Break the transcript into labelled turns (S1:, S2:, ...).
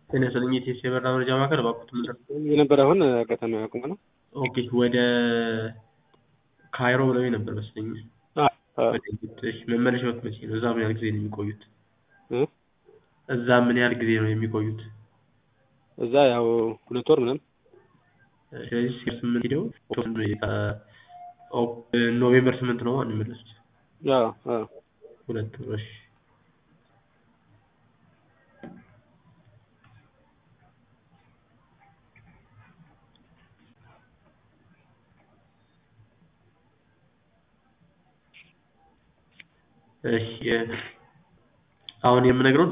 S1: ጤና ይስጥልኝ የኢቲኤስ የበረራ መረጃ ማዕከል እባክዎት ምንድን ነው?
S2: የነበረ አሁን አጋጣሚ አቁመ ነው።
S1: ኦኬ ወደ ካይሮ ብለውኝ ነበር መሰለኝ። ወደ ኢጅፕት። እሺ መመለሻዎት መቼ ነው? እዛ ምን ያህል ጊዜ ነው የሚቆዩት? እዛ ምን ያህል ጊዜ ነው የሚቆዩት?
S2: እዛ ያው 2 ወር ምናምን።
S1: ስለዚህ 8 ሄደው ኖቬምበር 8 ነው የሚመለሱት?
S2: አዎ
S1: 2 ወር። እሺ እሺ አሁን የምነግረው